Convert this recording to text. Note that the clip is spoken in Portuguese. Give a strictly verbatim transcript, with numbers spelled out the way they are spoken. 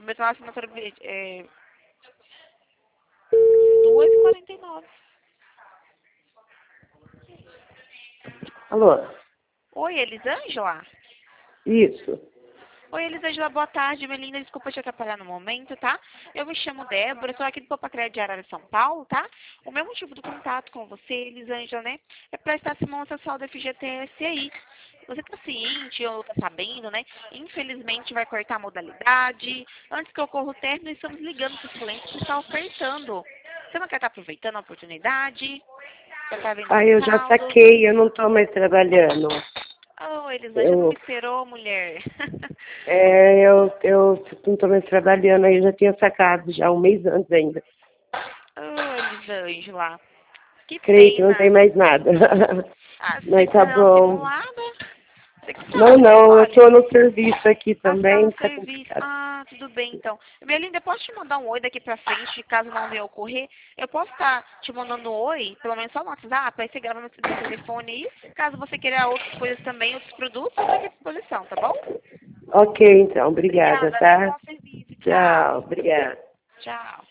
submeter uma assinatura é, duas e quarenta e nove. Alô? Oi, Elisângela? Isso. Oi, Elisângela, boa tarde, minha linda. Desculpa te atrapalhar no momento, tá? Eu me chamo Débora, estou aqui do Popacred de Arara, São Paulo, tá? O meu motivo do contato com você, Elisângela, né, é para estar se social do F G T S aí. Você tá ciente ou tá sabendo, né? Infelizmente vai cortar a modalidade. Antes que ocorra o término, estamos ligando para os clientes que estão ofertando. Você não quer estar aproveitando a oportunidade? Já tá vendendo Ah, um eu já saldo? saquei, eu não estou mais trabalhando. Oh, Elisângela não me Eu, esperou, mulher. é, eu, eu não estou mais trabalhando, aí eu já tinha sacado já um mês antes ainda. Oh, Elisângela. Que Creio que não tem pena. mais nada. Ah, você Mas está tá fazendo bom. simulada? Você que Não, sabe, não, eu olha. estou no serviço aqui Ah, você tá também, no tá serviço. complicado. Ah, tudo bem, então. Minha linda, eu posso te mandar um oi daqui pra frente, caso não venha ocorrer? Eu posso estar te mandando um oi, pelo menos só no WhatsApp, aí você grava no seu telefone aí. Caso você queira outras coisas também, outros produtos, eu tô aqui à disposição, tá bom? Ok, então, obrigada, Obrigada, viu? tá? Bom serviço. Tchau. Tchau, obrigada. Tchau.